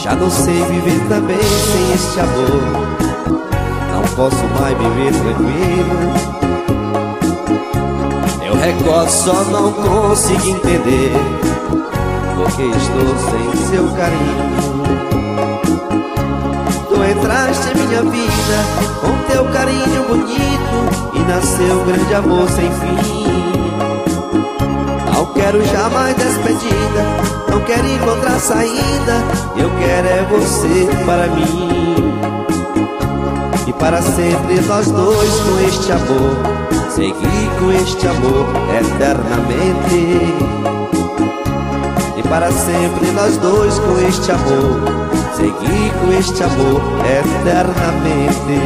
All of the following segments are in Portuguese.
Já não sei viver também sem este amor. Não posso mais viver tranquilo. Eu recordo, só não consigo entender porque estou sem seu carinho. Tu entraste em minha vida com teu carinho bonito e nasceu um grande amor sem fim. Não quero jamais despedida, não quero encontrar saída. Eu quero é você para mim. E para sempre nós dois com este amor, seguir com este amor eternamente. E para sempre nós dois com este amor, seguir com este amor eternamente.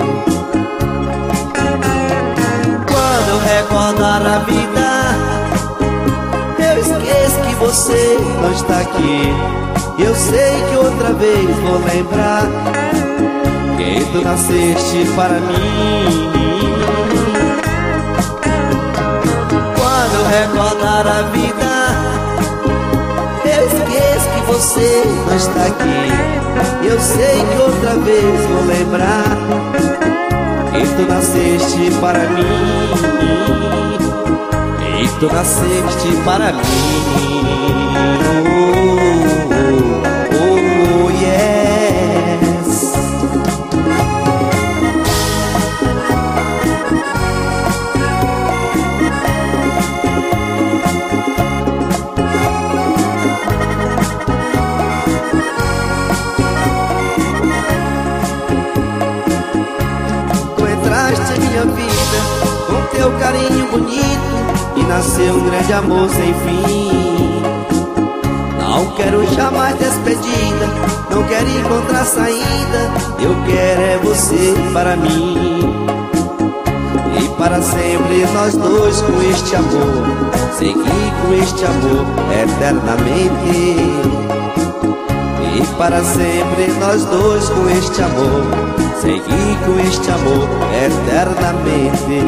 Quando eu recordar a vida, eu esqueço que você não está aqui. Eu sei que outra vez vou lembrar que tu nasceste para mim. Quando eu recordar a vida, eu esqueço que você não está aqui. Eu sei que outra vez vou lembrar que tu nasceste para mim. E tu nasceste para mim. Oh, yes. Tu entraste em minha vida com teu carinho bonito e nasceu um grande amor sem fim. Não quero jamais despedida, não quero encontrar saída. Eu quero é você para mim. E para sempre nós dois com este amor, seguir com este amor eternamente. E para sempre nós dois com este amor, seguir com este amor eternamente.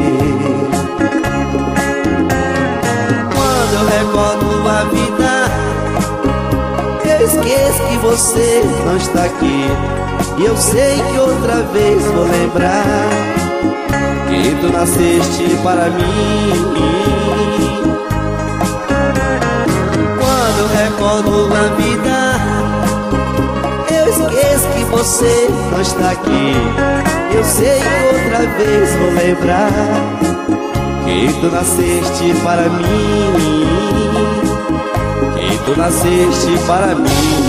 Eu recordo a vida, eu esqueço que você não está aqui. E eu sei que outra vez vou lembrar que tu nasceste para mim. Quando eu recordo a vida, eu esqueço que você não está aqui. Eu sei que outra vez vou lembrar que tu nasceste para mim, que tu nasceste para mim.